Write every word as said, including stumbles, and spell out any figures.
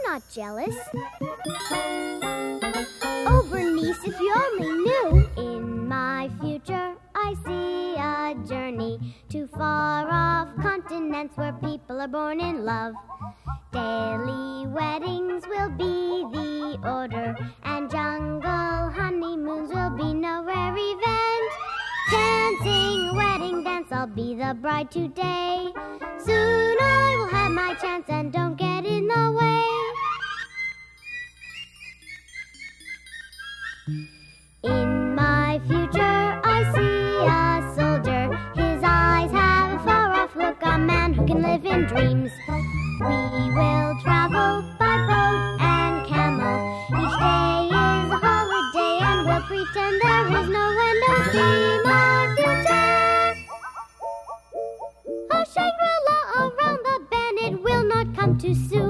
not jealous. Oh, Bernice, if you only knew. In my future, I see a journey to far-off continents where people are born in love. Daily weddings will be the order, and jungle honeymoons will be no rare event. Dancing wedding dance, I'll be the bride today. Soon I will have my chance, and don't get in the way. In my future, I see a soldier. His eyes have a far-off look, a man who can live in dreams. We will travel by boat and camel. Each day is a holiday, and we'll pretend there is no end. Oh, see my future! A Shangri-La around the bend, it will not come too soon.